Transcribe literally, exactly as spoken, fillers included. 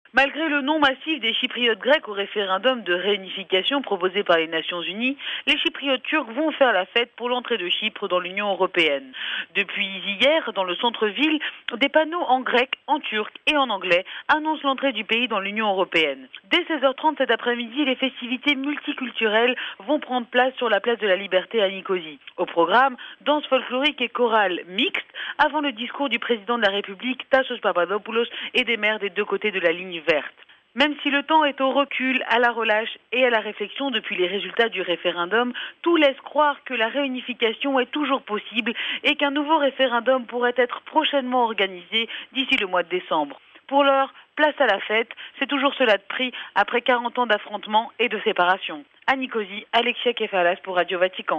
Malgré le non massif des Chypriotes grecs au référendum de réunification proposé par les Nations Unies, les Chypriotes turcs vont faire la fête pour l'entrée de Chypre dans l'Union européenne. Depuis hier, dans le centre-ville, des panneaux en grec, en turc et en anglais annoncent l'entrée du pays dans l'Union européenne. Dès seize heures trente cet après-midi, les festivités multiculturelles vont prendre place sur la place de la Liberté à Nicosie. Au programme, danse folklorique et chorale mixte avant le discours du président de la République, Tassos Papadopoulos, et des maires des deux côtés de la ligne verte. Même si le temps est au recul, à la relâche et à la réflexion depuis les résultats du référendum, tout laisse croire que la réunification est toujours possible et qu'un nouveau référendum pourrait être prochainement organisé d'ici le mois de décembre. Pour l'heure, place à la fête, c'est toujours cela de prix après quarante ans d'affrontements et de séparation. À Nicosie, Alexia Kefalas pour Radio Vatican.